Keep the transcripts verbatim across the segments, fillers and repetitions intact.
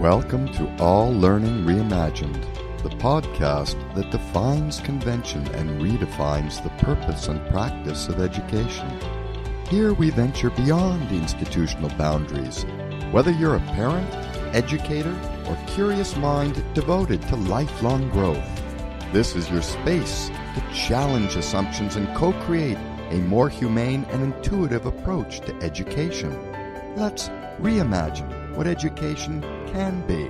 Welcome to All Learning Reimagined, the podcast that defines convention and redefines the purpose and practice of education. Here we venture beyond institutional boundaries. Whether you're a parent, educator, or curious mind devoted to lifelong growth, this is your space to challenge assumptions and co-create a more humane and intuitive approach to education. Let's reimagine what education can be.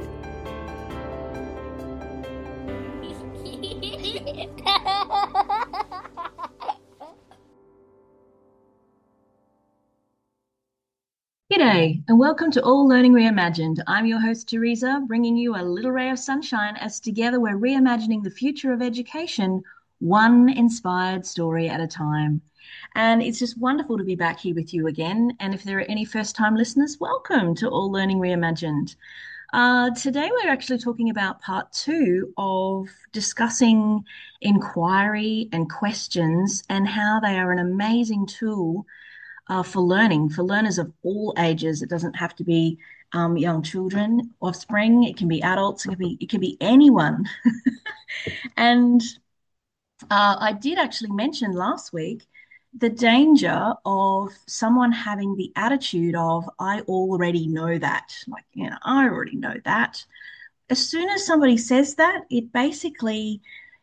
G'day, and welcome to All Learning Reimagined. I'm your host, Teresa, bringing you a little ray of sunshine as together we're reimagining the future of education, one inspired story at a time. And it's just wonderful to be back here with you again. And if there are any first-time listeners, welcome to All Learning Reimagined. Uh, today we're actually talking about part two of discussing inquiry and questions and how they are an amazing tool uh, for learning, for learners of all ages. It doesn't have to be um, young children, offspring. It can be adults. It can be, it can be anyone. And uh, I did actually mention last week the danger of someone having the attitude of, I already know that. Like, you know, I already know that. As soon as somebody says that, it basically,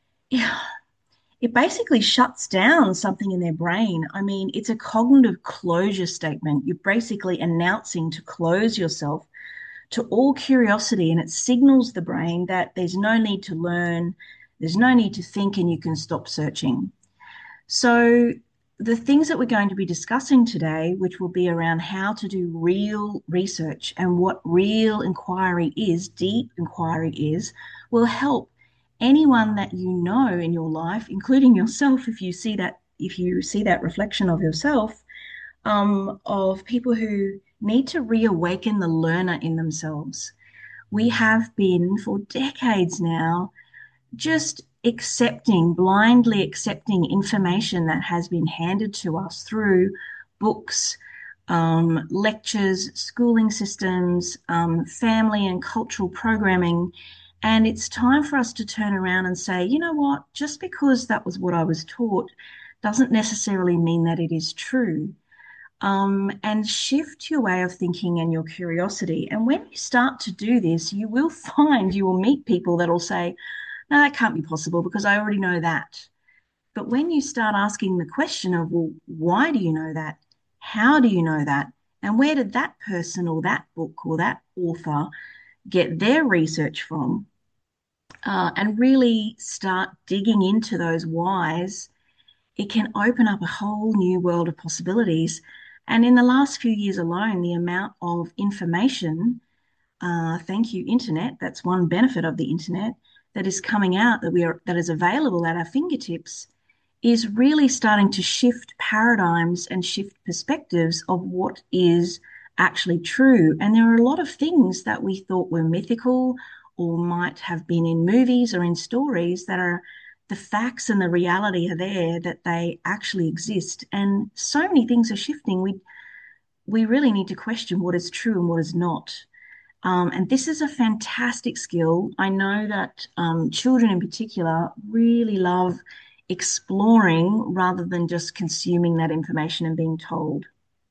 it basically shuts down something in their brain. I mean, it's a cognitive closure statement. You're basically announcing to close yourself to all curiosity, and it signals the brain that there's no need to learn, there's no need to think, and you can stop searching. So the things that we're going to be discussing today, which will be around how to do real research and what real inquiry is, deep inquiry is, will help anyone that you know in your life, including yourself, if you see that, if you see that reflection of yourself, um, of people who need to reawaken the learner in themselves. We have been for decades now just accepting, blindly accepting information that has been handed to us through books, um, lectures, schooling systems, um, family and cultural programming. And it's time for us to turn around and say, you know what, just because that was what I was taught doesn't necessarily mean that it is true. Um, and shift your way of thinking and your curiosity. And when you start to do this, you will find you will meet people that will say, no, that can't be possible because I already know that. But when you start asking the question of, well, why do you know that? How do you know that? And where did that person or that book or that author get their research from? Uh, and really start digging into those whys, it can open up a whole new world of possibilities. And in the last few years alone, the amount of information, uh, thank you, internet, that's one benefit of the internet, that is coming out that we are that is available at our fingertips is really starting to shift paradigms and shift perspectives of what is actually true. And there are a lot of things that we thought were mythical or might have been in movies or in stories that are the facts and the reality are there, that they actually exist. And so many things are shifting. We we really need to question what is true and what is not. Um, and this is a fantastic skill. I know that um, children in particular really love exploring rather than just consuming that information and being told.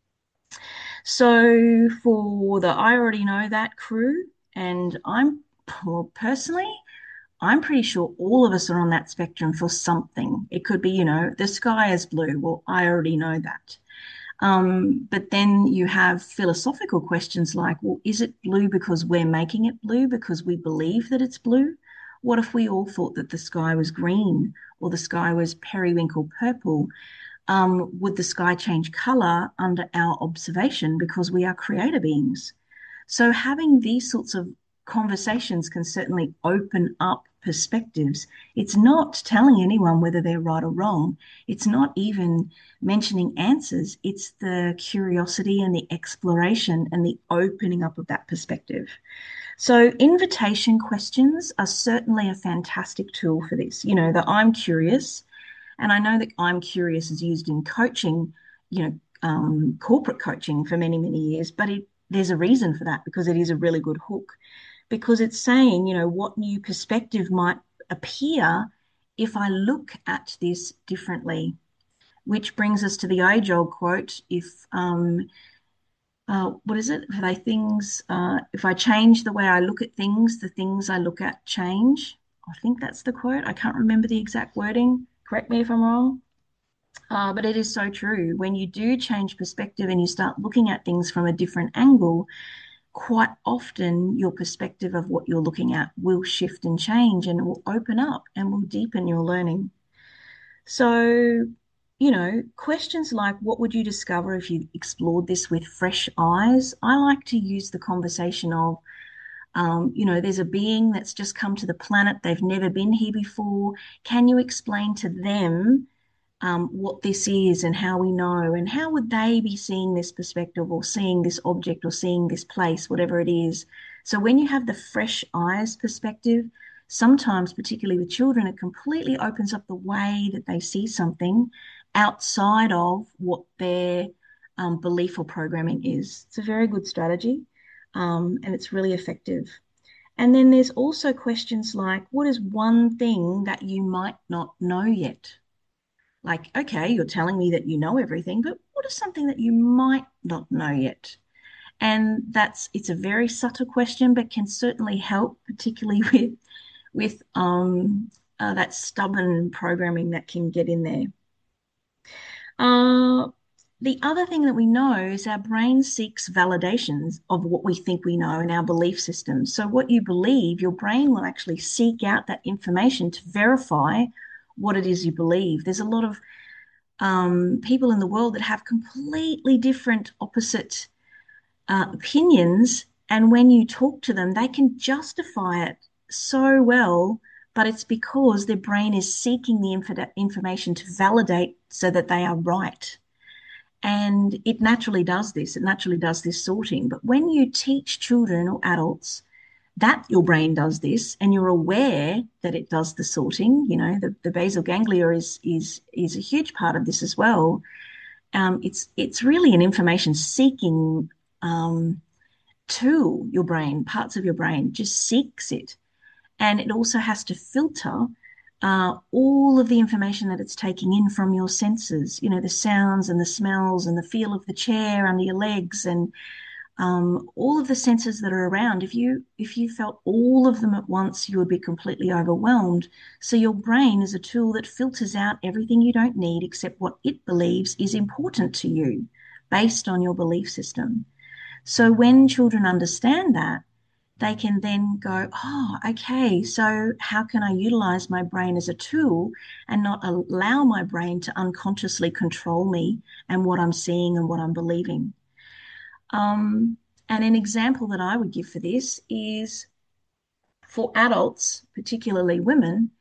So for the I already know that crew, and I'm well, personally, I'm pretty sure all of us are on that spectrum for something. It could be, you know, the sky is blue. Well, I already know that. Um, but then you have philosophical questions like, well, is it blue because we're making it blue because we believe that it's blue? What if we all thought that the sky was green or the sky was periwinkle purple? Um, would the sky change color under our observation because we are creator beings? So having these sorts of conversations can certainly open up perspectives. It's not telling anyone whether they're right or wrong. It's not even mentioning answers. It's the curiosity and the exploration and the opening up of that perspective. So invitation questions are certainly a fantastic tool for this. You know, the I'm curious, and I know that I'm curious is used in coaching, you know, um, corporate coaching for many, many years, but it, there's a reason for that because it is a really good hook. because it's saying, you know, what new perspective might appear if I look at this differently, which brings us to the age-old quote, if um, uh, what is it? Are they things, uh, if I change the way I look at things, the things I look at change. I think that's the quote. I can't remember the exact wording. Correct me if I'm wrong. Uh, but it is so true. When you do change perspective and you start looking at things from a different angle, quite often your perspective of what you're looking at will shift and change and it will open up and will deepen your learning. So, you know, questions like what would you discover if you explored this with fresh eyes? I like to use the conversation of, um, you know, there's a being that's just come to the planet. They've never been here before. Can you explain to them um, what this is and how we know? And how would they be seeing this perspective or seeing this object or seeing this place, whatever it is? So when you have the fresh eyes perspective, sometimes, particularly with children, it completely opens up the way that they see something outside of what their um, belief or programming is. It's a very good strategy, um, and it's really effective. And then there's also questions like, what is one thing that you might not know yet? Like, okay, you're telling me that you know everything, but what is something that you might not know yet? And that's it's a very subtle question, but can certainly help, particularly with with um, uh, that stubborn programming that can get in there. Uh, the other thing that we know is our brain seeks validations of what we think we know in our belief system. So, what you believe, your brain will actually seek out that information to verify what it is you believe. There's a lot of um, people in the world that have completely different, opposite uh, opinions. And when you talk to them, they can justify it so well, but it's because their brain is seeking the inf- information to validate so that they are right. And it naturally does this, it naturally does this sorting. But when you teach children or adults that your brain does this and you're aware that it does the sorting, you know, the, the basal ganglia is is is a huge part of this as well. Um, it's it's really an information seeking um, tool, your brain, parts of your brain just seeks it. And it also has to filter uh, all of the information that it's taking in from your senses, you know, the sounds and the smells and the feel of the chair under your legs and um, all of the senses that are around. If you if you felt all of them at once, you would be completely overwhelmed. So your brain is a tool that filters out everything you don't need except what it believes is important to you based on your belief system. So when children understand that, they can then go, oh, okay, so how can I utilize my brain as a tool and not allow my brain to unconsciously control me and what I'm seeing and what I'm believing? Um, and an example that I would give for this is for adults, particularly women,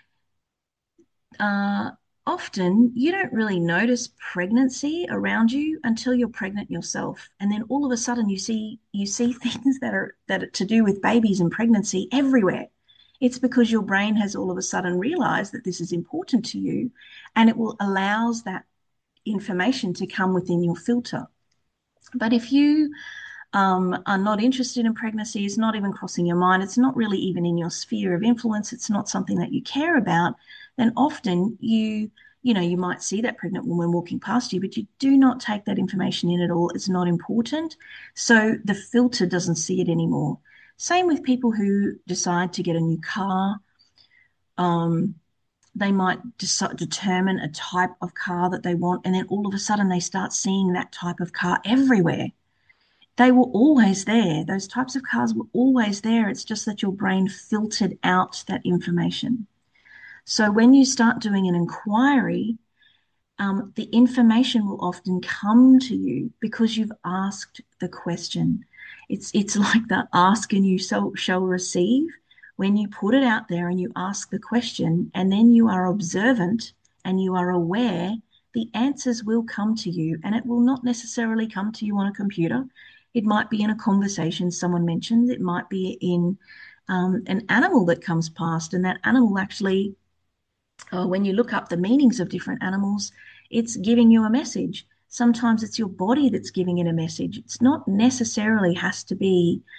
uh, often you don't really notice pregnancy around you until you're pregnant yourself. And then all of a sudden you see you see things that are that are to do with babies and pregnancy everywhere. It's because your brain has all of a sudden realized that this is important to you and it will allows that information to come within your filter. But if you um, are not interested in pregnancy, it's not even crossing your mind, it's not really even in your sphere of influence, it's not something that you care about, then often you, you know, you might see that pregnant woman walking past you, but you do not take that information in at all. It's not important. So the filter doesn't see it anymore. Same with people who decide to get a new car. Um, they might decide, determine a type of car that they want, and then all of a sudden they start seeing that type of car everywhere. They were always there. Those types of cars were always there. It's just that your brain filtered out that information. So when you start doing an inquiry, um, the information will often come to you because you've asked the question. It's it's like the ask and you shall, shall receive. When you put it out there and you ask the question, and then you are observant and you are aware, the answers will come to you, and it will not necessarily come to you on a computer. It might be in a conversation someone mentions. It might be in um, an animal that comes past, and that animal actually, uh, when you look up the meanings of different animals, it's giving you a message. Sometimes it's your body that's giving it a message. It's not necessarily has to be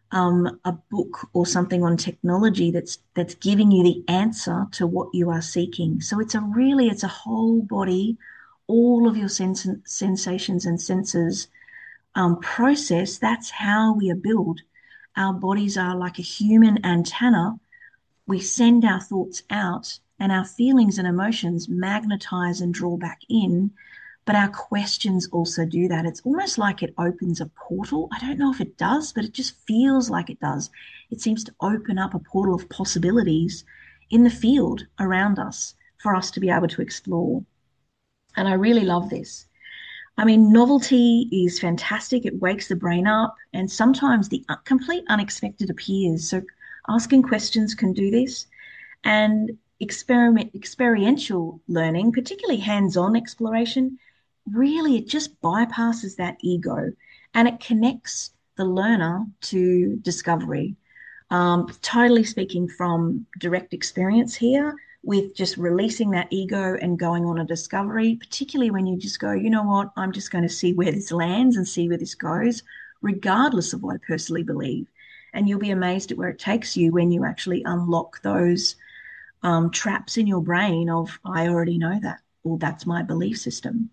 um, a book or something on technology that's that's giving you the answer to what you are seeking. So it's a really it's a whole body, all of your sens sensations and senses um, process. That's how we are built. Our bodies are like a human antenna. We send our thoughts out, and our feelings and emotions magnetize and draw back in. But our questions also do that. It's almost like it opens a portal. I don't know if it does, but it just feels like it does. It seems to open up a portal of possibilities in the field around us for us to be able to explore. And I really love this. I mean, novelty is fantastic. It wakes the brain up, and sometimes the complete unexpected appears. So, asking questions can do this, and experiment experiential learning, particularly hands-on exploration, really it just bypasses that ego, and it connects the learner to discovery. Um, totally speaking from direct experience here, with just releasing that ego and going on a discovery, particularly when you just go, you know what, I'm just going to see where this lands and see where this goes, regardless of what I personally believe. And you'll be amazed at where it takes you when you actually unlock those um, traps in your brain of, I already know that, or that's my belief system.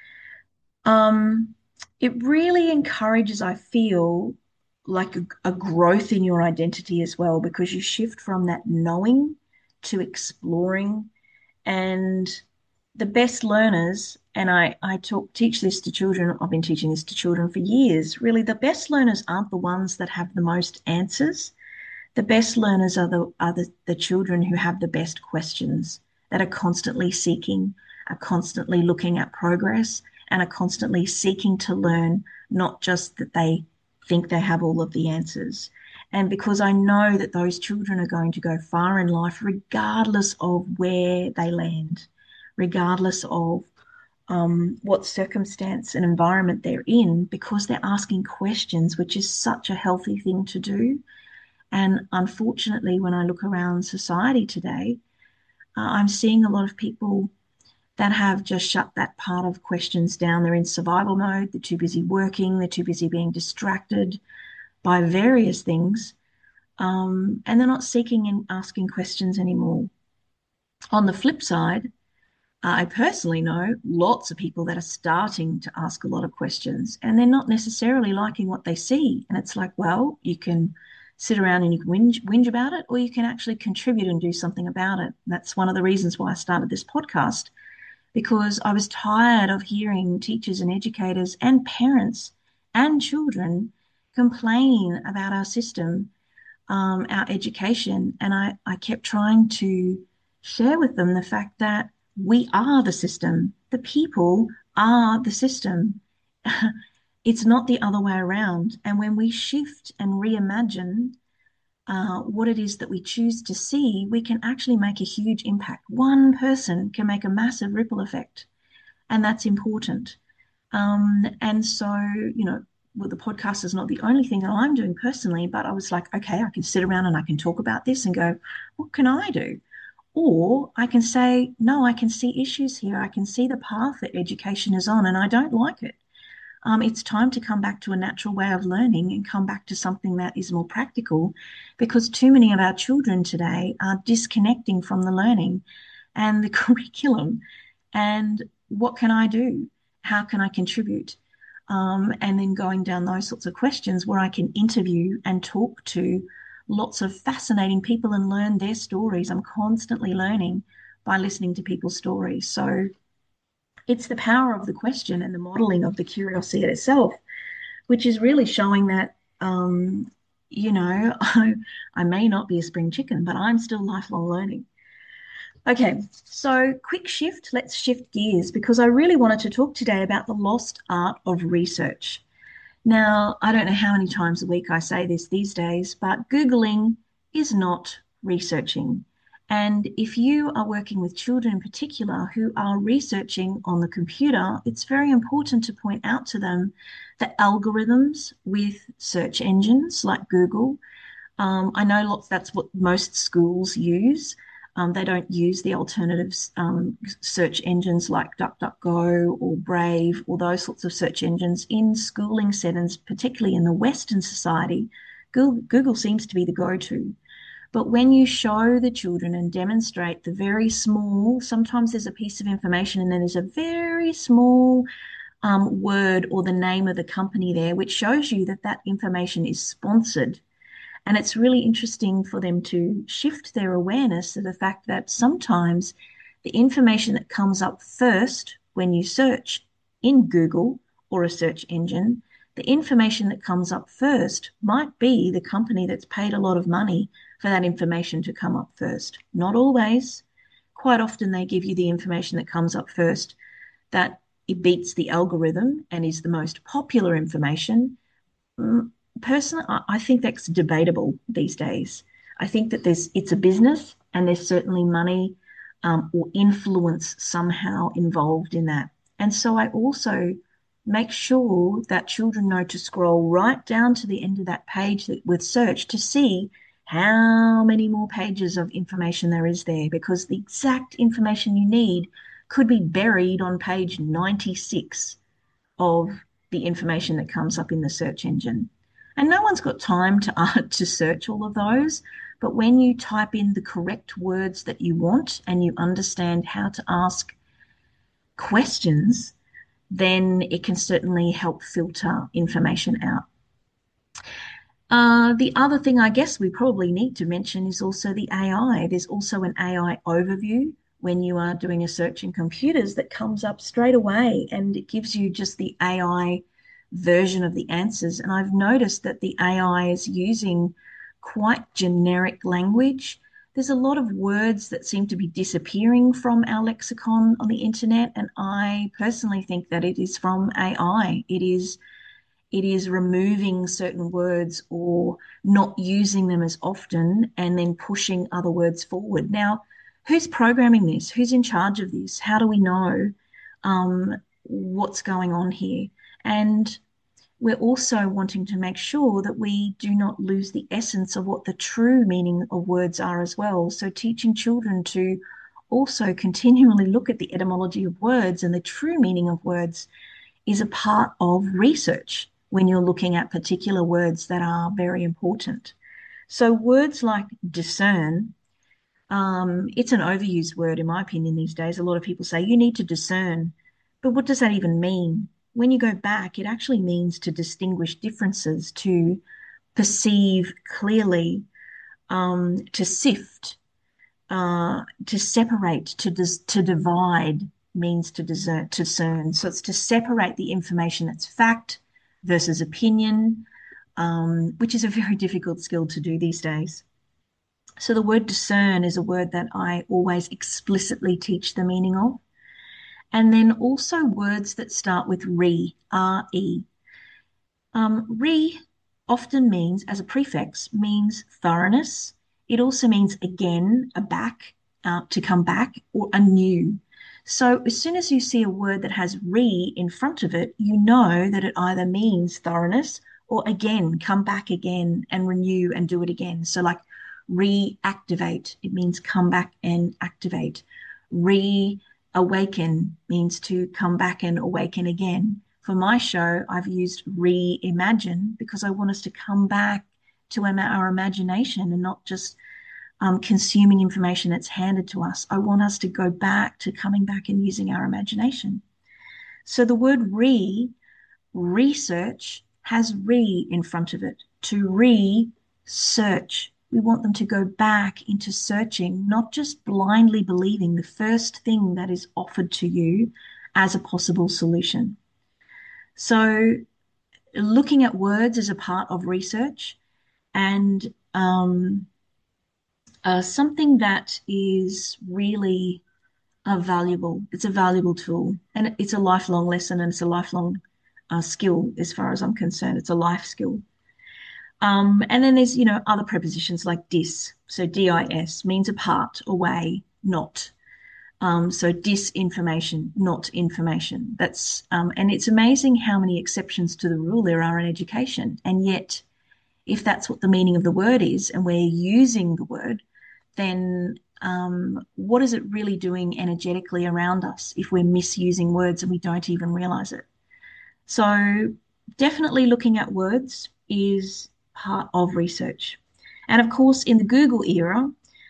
Um, it really encourages, I feel, like a, a growth in your identity as well, because you shift from that knowing to exploring. And the best learners, and I, I talk teach this to children, I've been teaching this to children for years, really the best learners aren't the ones that have the most answers. The best learners are the are the, the children who have the best questions, that are constantly seeking, are constantly looking at progress, and are constantly seeking to learn, not just that they think they have all of the answers. And because I know that those children are going to go far in life, regardless of where they land, regardless of um, what circumstance and environment they're in, because they're asking questions, which is such a healthy thing to do. And unfortunately, when I look around society today, uh, I'm seeing a lot of people that have just shut that part of questions down. They're in survival mode. They're too busy working. They're too busy being distracted by various things. Um, and they're not seeking and asking questions anymore. On the flip side, I personally know lots of people that are starting to ask a lot of questions, and they're not necessarily liking what they see. And it's like, well, you can sit around and you can whinge, whinge about it, or you can actually contribute and do something about it. And that's one of the reasons why I started this podcast, because I was tired of hearing teachers and educators and parents and children complain about our system, um, our education. And I, I kept trying to share with them the fact that we are the system. The people are the system. It's not the other way around. And when we shift and reimagine uh, what it is that we choose to see, we can actually make a huge impact. One person can make a massive ripple effect, and that's important. Um, and so, you know, well, the podcast is not the only thing that I'm doing personally, but I was like, okay, I can sit around and I can talk about this and go, what can I do? Or I can say, no, I can see issues here. I can see the path that education is on, and I don't like it. Um, it's time to come back to a natural way of learning and come back to something that is more practical, because too many of our children today are disconnecting from the learning and the curriculum. And what can I do? How can I contribute? Um, and then going down those sorts of questions where I can interview and talk to lots of fascinating people and learn their stories. I'm constantly learning by listening to people's stories. So it's the power of the question and the modeling of the curiosity itself, which is really showing that, um, you know, I, I may not be a spring chicken, but I'm still lifelong learning. Okay, so quick shift. Let's shift gears, because I really wanted to talk today about the lost art of research. Now, I don't know how many times a week I say this these days, but Googling is not researching. And if you are working with children in particular who are researching on the computer, it's very important to point out to them the algorithms with search engines like Google. Um, I know lots, that's what most schools use. Um, they don't use the alternatives um, search engines like DuckDuckGo or Brave or those sorts of search engines in schooling settings, particularly in the Western society. Google, Google seems to be the go-to. But when you show the children and demonstrate the very small, sometimes there's a piece of information and then there's a very small um, word or the name of the company there, which shows you that that information is sponsored. And it's really interesting for them to shift their awareness to the fact that sometimes the information that comes up first when you search in Google or a search engine, the information that comes up first might be the company that's paid a lot of money for that information to come up first. Not always. Quite often they give you the information that comes up first that it beats the algorithm and is the most popular information. Personally, I think that's debatable these days. I think that there's it's a business and there's certainly money um, or influence somehow involved in that. And so I also make sure that children know to scroll right down to the end of that page that, with search to see how many more pages of information there is there, because the exact information you need could be buried on page ninety-six of the information that comes up in the search engine. And no one's got time to uh, to search all of those. But when you type in the correct words that you want and you understand how to ask questions, then it can certainly help filter information out. Uh, the other thing I guess we probably need to mention is also the A I. There's also an A I overview when you are doing a search in computers that comes up straight away, and it gives you just the A I version of the answers. And I've noticed that the A I is using quite generic language. There's a lot of words that seem to be disappearing from our lexicon on the internet, and I personally think that it is from A I. It is it is removing certain words or not using them as often and then pushing other words forward. Now, who's programming this? Who's in charge of this? How do we know um, what's going on here? And we're also wanting to make sure that we do not lose the essence of what the true meaning of words are as well. So teaching children to also continually look at the etymology of words and the true meaning of words is a part of research when you're looking at particular words that are very important. So words like discern, um, it's an overused word in my opinion these days. A lot of people say you need to discern, but what does that even mean? When you go back, it actually means to distinguish differences, to perceive clearly, um, to sift, uh, to separate, to dis- to divide means to discern, to discern. So it's to separate the information that's fact versus opinion, um, which is a very difficult skill to do these days. So the word discern is a word that I always explicitly teach the meaning of. And then also words that start with re, R E. Um, re often means, as a prefix, means thoroughness. It also means again, a back, uh, to come back, or anew. So as soon as you see a word that has re in front of it, you know that it either means thoroughness or again, come back again and renew and do it again. So like reactivate, it means come back and activate. Reawaken means to come back and awaken again. For my show, I've used reimagine because I want us to come back to our imagination and not just Um, consuming information that's handed to us. I want us to go back to coming back and using our imagination. So the word re, research, has re in front of it. To research. We want them to go back into searching, not just blindly believing the first thing that is offered to you as a possible solution. So looking at words is a part of research, and um, Uh, something that is really uh, valuable. It's a valuable tool, and it's a lifelong lesson, and it's a lifelong uh, skill as far as I'm concerned. It's a life skill. Um, and then there's, you know, other prepositions like dis. So D I S means apart, away, not. Um, so disinformation, not information. That's um, and it's amazing how many exceptions to the rule there are in education. And yet, if that's what the meaning of the word is, and we're using the word, then um, what is it really doing energetically around us if we're misusing words and we don't even realize it? So definitely looking at words is part of research. And of course, in the Google era,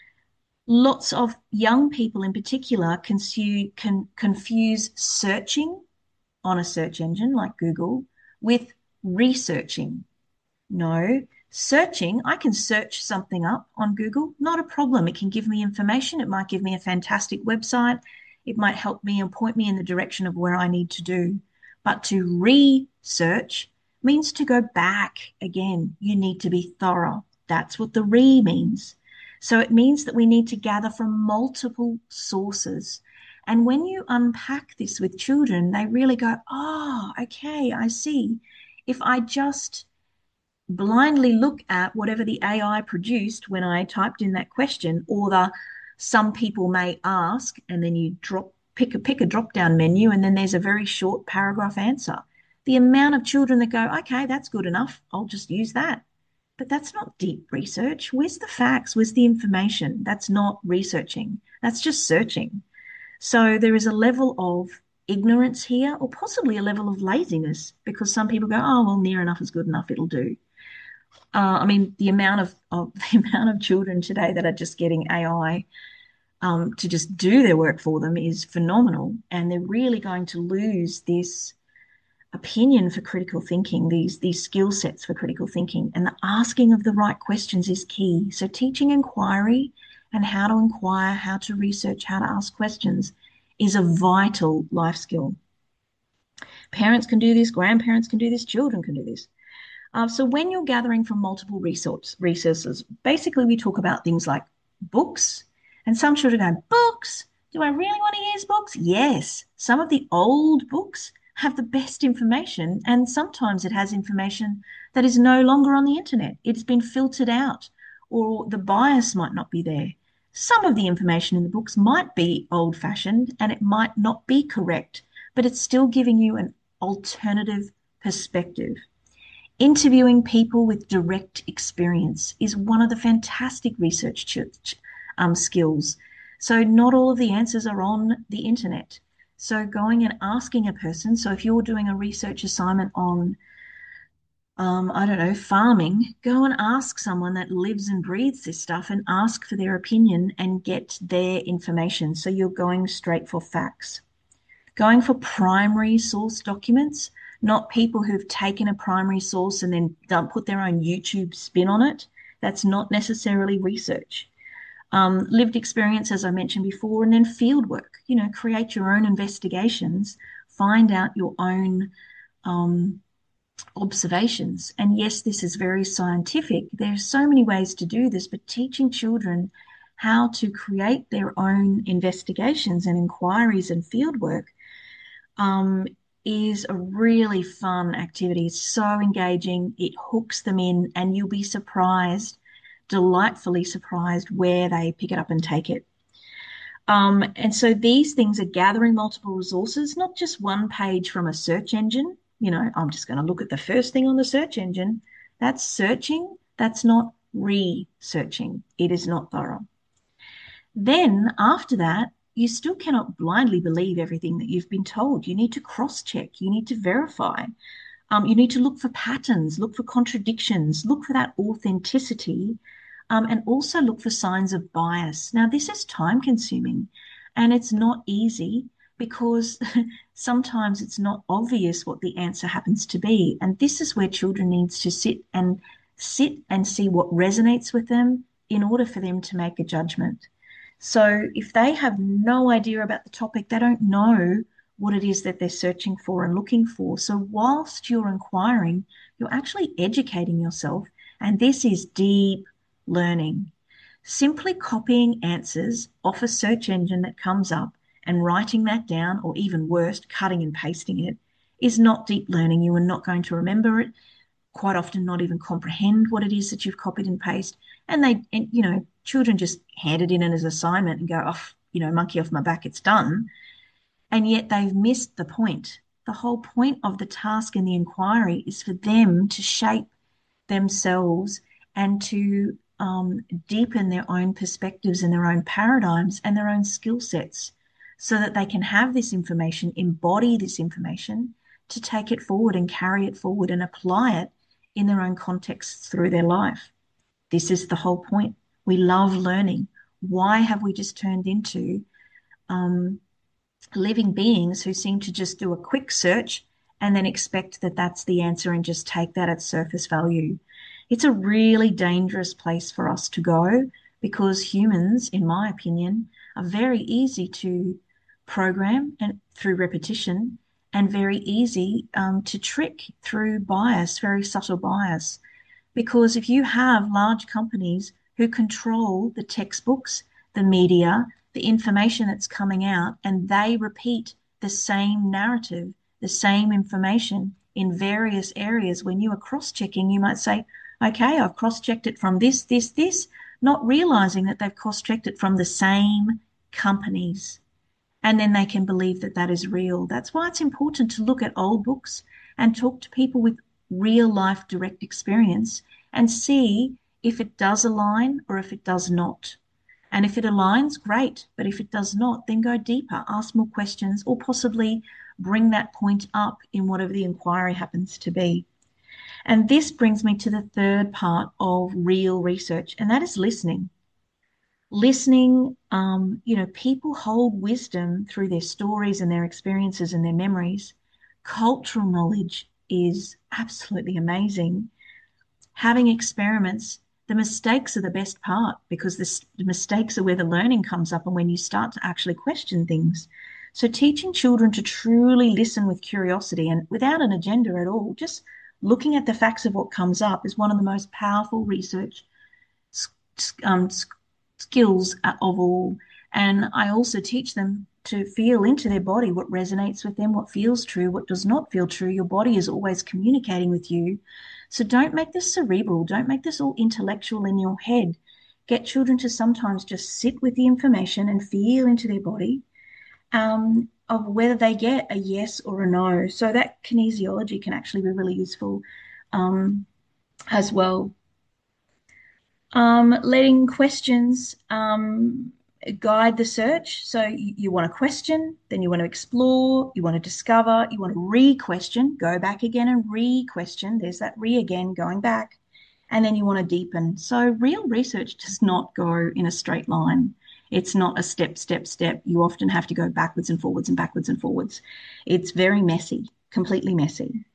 lots of young people in particular consu- can confuse searching on a search engine like Google with researching. No, searching, I can search something up on Google, not a problem. It can give me information. It might give me a fantastic website. It might help me and point me in the direction of where I need to do. But to research means to go back again. You need to be thorough. That's what the re means. So it means that we need to gather from multiple sources. And when you unpack this with children, they really go, oh, okay, I see. If I just blindly look at whatever the A I produced when I typed in that question, or the some people may ask, and then you drop pick a pick a drop down menu, and then there's a very short paragraph answer. The amount of children that go, okay, that's good enough, I'll just use that. But that's not deep research. Where's the facts? Where's the information? That's not researching. That's just searching. So there is a level of ignorance here, or possibly a level of laziness, because some people go, oh, well, near enough is good enough, it'll do. Uh, I mean, the amount of, of the amount of children today that are just getting A I um, to just do their work for them is phenomenal, and they're really going to lose this opinion for critical thinking, these these skill sets for critical thinking, and the asking of the right questions is key. So teaching inquiry and how to inquire, how to research, how to ask questions is a vital life skill. Parents can do this, grandparents can do this, children can do this. Uh, so when you're gathering from multiple resource, resources, basically we talk about things like books, and some children go, books? Do I really want to use books? Yes. Some of the old books have the best information, and sometimes it has information that is no longer on the internet. It's been filtered out, or the bias might not be there. Some of the information in the books might be old-fashioned and it might not be correct, but it's still giving you an alternative perspective. Interviewing people with direct experience is one of the fantastic research um, skills. So not all of the answers are on the internet. So going and asking a person, so if you're doing a research assignment on, um, I don't know, farming, go and ask someone that lives and breathes this stuff and ask for their opinion and get their information. So you're going straight for facts. Going for primary source documents, not people who've taken a primary source and then done, put their own YouTube spin on it. That's not necessarily research. Um, lived experience, as I mentioned before, and then field work. You know, create your own investigations, find out your own um, observations. And yes, this is very scientific. There's so many ways to do this, but teaching children how to create their own investigations and inquiries and field work um, is a really fun activity. It's so engaging. It hooks them in, and you'll be surprised, delightfully surprised, where they pick it up and take it. Um, and so these things are gathering multiple resources, not just one page from a search engine. You know, I'm just going to look at the first thing on the search engine. That's searching. That's not researching. It is not thorough. Then after that, you still cannot blindly believe everything that you've been told. You need to cross-check. You need to verify. Um, you need to look for patterns, look for contradictions, look for that authenticity, um, and also look for signs of bias. Now, this is time-consuming, and it's not easy because sometimes it's not obvious what the answer happens to be. And this is where children needs to sit and sit and see what resonates with them in order for them to make a judgment. So if they have no idea about the topic, they don't know what it is that they're searching for and looking for. So whilst you're inquiring, you're actually educating yourself, and this is deep learning. Simply copying answers off a search engine that comes up and writing that down, or even worse, cutting and pasting it, is not deep learning. You are not going to remember it, quite often not even comprehend what it is that you've copied and pasted. And they, and, you know, children just hand it in as an assignment and go, oh, you know, monkey off my back, it's done. And yet they've missed the point. The whole point of the task and the inquiry is for them to shape themselves and to um, deepen their own perspectives and their own paradigms and their own skill sets, so that they can have this information, embody this information, to take it forward and carry it forward and apply it in their own contexts through their life. This is the whole point. We love learning. Why have we just turned into um, living beings who seem to just do a quick search and then expect that that's the answer and just take that at surface value? It's a really dangerous place for us to go, because humans, in my opinion, are very easy to program and through repetition, and very easy um, to trick through bias, very subtle bias. Because if you have large companies who control the textbooks, the media, the information that's coming out, and they repeat the same narrative, the same information in various areas, when you are cross-checking, you might say, okay, I've cross-checked it from this, this, this, not realizing that they've cross-checked it from the same companies. And then they can believe that that is real. That's why it's important to look at old books and talk to people with real life direct experience and see if it does align or if it does not. And if it aligns, great. But if it does not, then go deeper, ask more questions, or possibly bring that point up in whatever the inquiry happens to be. And this brings me to the third part of real research, and that is listening. Listening, um, you know, people hold wisdom through their stories and their experiences and their memories. Cultural knowledge is absolutely amazing. Having experiments, the mistakes are the best part, because the, the mistakes are where the learning comes up and when you start to actually question things. So teaching children to truly listen with curiosity and without an agenda at all, just looking at the facts of what comes up, is one of the most powerful research um, skills of all. And I also teach them to feel into their body what resonates with them, what feels true, what does not feel true. Your body is always communicating with you. So don't make this cerebral. Don't make this all intellectual in your head. Get children to sometimes just sit with the information and feel into their body um, of whether they get a yes or a no. So that kinesiology can actually be really useful um, as well. Um, letting questions um, guide the search. So you, you want to question, then you want to explore, you want to discover, you want to re-question, go back again and re-question. There's that re again, going back. And then you want to deepen. So real research does not go in a straight line. It's not a step, step, step. You often have to go backwards and forwards and backwards and forwards. It's very messy, completely messy.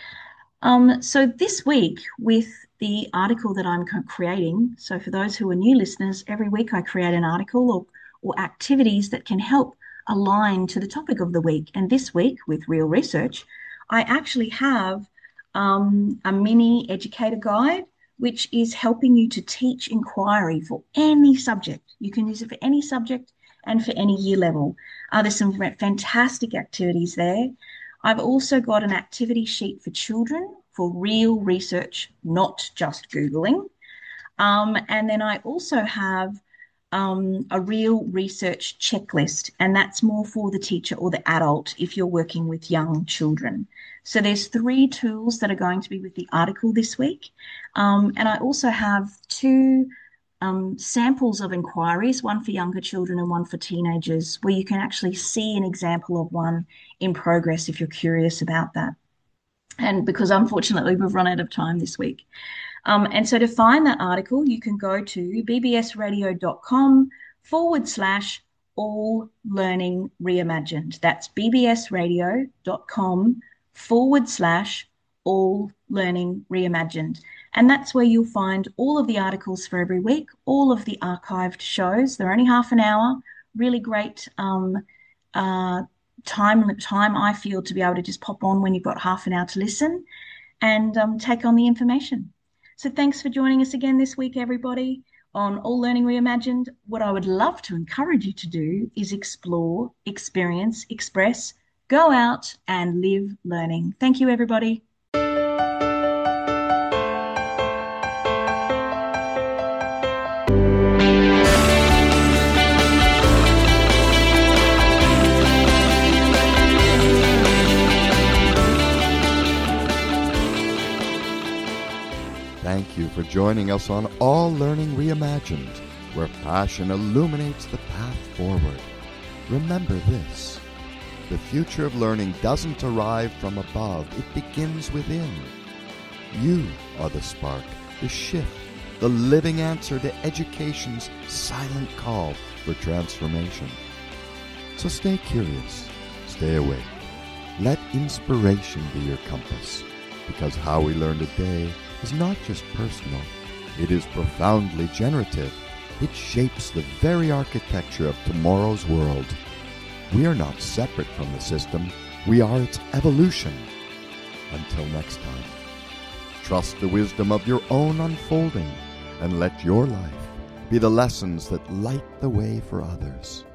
Um, so this week, with the article that I'm creating, so for those who are new listeners, every week I create an article or, or activities that can help align to the topic of the week. And this week, with real research, I actually have um, a mini educator guide, which is helping you to teach inquiry for any subject. You can use it for any subject and for any year level. Uh, there's some fantastic activities there. I've also got an activity sheet for children for real research, not just Googling. Um, and then I also have um, a real research checklist, and that's more for the teacher or the adult if you're working with young children. So there's three tools that are going to be with the article this week. Um, and I also have two um, samples of inquiries, one for younger children and one for teenagers, where you can actually see an example of one in progress if you're curious about that. And because unfortunately we've run out of time this week. Um, and so to find that article, you can go to bbsradio.com forward slash all learning reimagined. That's bbsradio.com forward slash all learning reimagined. And that's where you'll find all of the articles for every week, all of the archived shows. They're only half an hour, really great um, uh, time, time I feel to be able to just pop on when you've got half an hour to listen and um, take on the information. So thanks for joining us again this week, everybody, on All Learning Reimagined. What I would love to encourage you to do is explore, experience, express, go out and live learning. Thank you, everybody. Thank you for joining us on All Learning Reimagined, where passion illuminates the path forward. Remember this: the future of learning doesn't arrive from above, it begins within. You are the spark, the shift, the living answer to education's silent call for transformation. So stay curious, stay awake. Let inspiration be your compass, because how we learn today is not just personal, it is profoundly generative. It shapes the very architecture of tomorrow's world. We are not separate from the system, we are its evolution. Until next time, trust the wisdom of your own unfolding and let your life be the lessons that light the way for others.